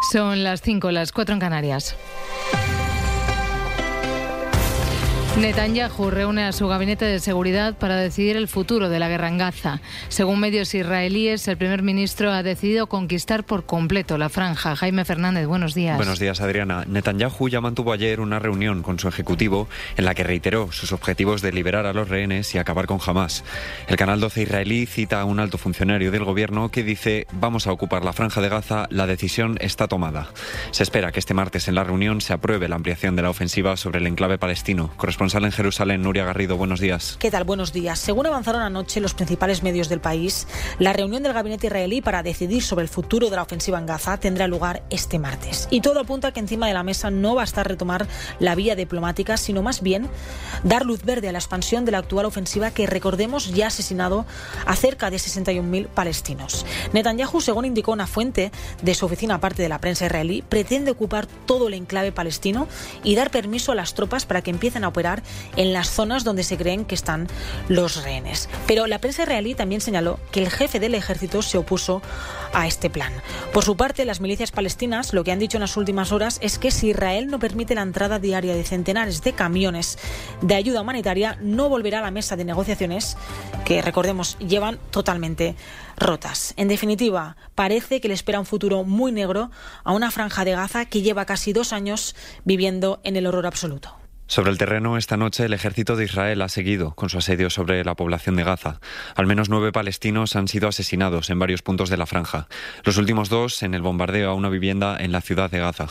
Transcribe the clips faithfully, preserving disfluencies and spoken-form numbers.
Son las cinco, las cuatro en Canarias. Netanyahu reúne a su gabinete de seguridad para decidir el futuro de la guerra en Gaza. Según medios israelíes, el primer ministro ha decidido conquistar por completo la franja. Jaime Fernández, buenos días. Buenos días, Adriana. Netanyahu ya mantuvo ayer una reunión con su ejecutivo en la que reiteró sus objetivos de liberar a los rehenes y acabar con Hamás. El Canal doce israelí cita a un alto funcionario del gobierno que dice: vamos a ocupar la franja de Gaza, la decisión está tomada. Se espera que este martes en la reunión se apruebe la ampliación de la ofensiva sobre el enclave palestino. Corresponsal en Jerusalén, Nuria Garrido, buenos días. ¿Qué tal? Buenos días. Según avanzaron anoche los principales medios del país, la reunión del gabinete israelí para decidir sobre el futuro de la ofensiva en Gaza tendrá lugar este martes. Y todo apunta a que encima de la mesa no va a estar retomar la vía diplomática, sino más bien dar luz verde a la expansión de la actual ofensiva que, recordemos, ya ha asesinado a cerca de sesenta y un mil palestinos. Netanyahu, según indicó una fuente de su oficina aparte de la prensa israelí, pretende ocupar todo el enclave palestino y dar permiso a las tropas para que empiecen a operar en las zonas donde se creen que están los rehenes. Pero la prensa israelí también señaló que el jefe del ejército se opuso a este plan. Por su parte, las milicias palestinas lo que han dicho en las últimas horas es que si Israel no permite la entrada diaria de centenares de camiones de ayuda humanitaria, no volverá a la mesa de negociaciones que, recordemos, llevan totalmente rotas. En definitiva, parece que le espera un futuro muy negro a una franja de Gaza que lleva casi dos años viviendo en el horror absoluto. Sobre el terreno, esta noche el ejército de Israel ha seguido con su asedio sobre la población de Gaza. Al menos nueve palestinos han sido asesinados en varios puntos de la franja. Los últimos dos en el bombardeo a una vivienda en la ciudad de Gaza.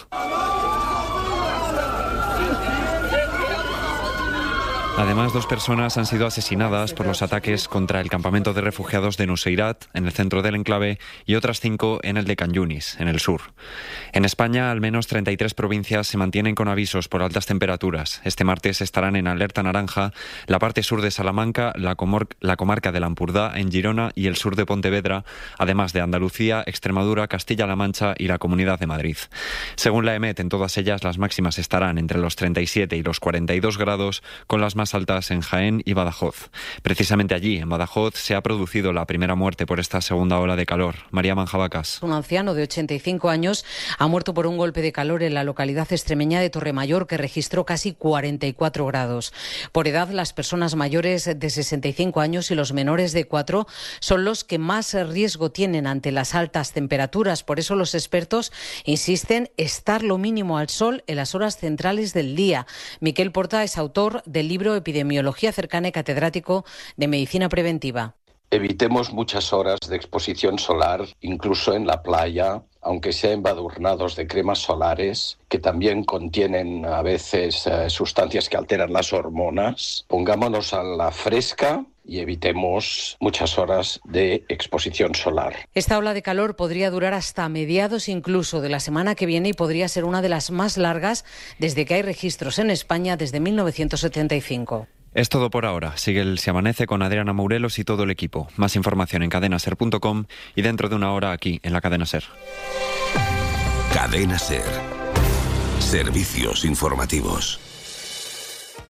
Además, dos personas han sido asesinadas por los ataques contra el campamento de refugiados de Nuseirat, en el centro del enclave, y otras cinco en el de Can Yunis, en el sur. En España, al menos treinta y tres provincias se mantienen con avisos por altas temperaturas. Este martes estarán en alerta naranja la parte sur de Salamanca, la, comor- la comarca de Lampurdá, en Girona y el sur de Pontevedra, además de Andalucía, Extremadura, Castilla-La Mancha y la Comunidad de Madrid. Según la EMET, en todas ellas las máximas estarán entre los treinta y siete y los cuarenta y dos grados, con las más altas en Jaén y Badajoz. Precisamente allí, en Badajoz, se ha producido la primera muerte por esta segunda ola de calor. María Manjabacas. Un anciano de ochenta y cinco años ha muerto por un golpe de calor en la localidad extremeña de Torremayor, que registró casi cuarenta y cuatro grados. Por edad, las personas mayores de sesenta y cinco años y los menores de cuatro son los que más riesgo tienen ante las altas temperaturas. Por eso los expertos insisten en estar lo mínimo al sol en las horas centrales del día. Miquel Porta es autor del libro Epidemiología cercana y catedrático de Medicina Preventiva. Evitemos muchas horas de exposición solar, incluso en la playa, aunque sea embadurnados de cremas solares, que también contienen a veces eh, sustancias que alteran las hormonas. Pongámonos a la fresca y evitemos muchas horas de exposición solar. Esta ola de calor podría durar hasta mediados incluso de la semana que viene y podría ser una de las más largas desde que hay registros en España desde mil novecientos setenta y cinco. Es todo por ahora. Sigue el Se Amanece con Adriana Mourelos y todo el equipo. Más información en cadena ser punto com y dentro de una hora aquí en la Cadena Ser. Cadena Ser. Servicios informativos.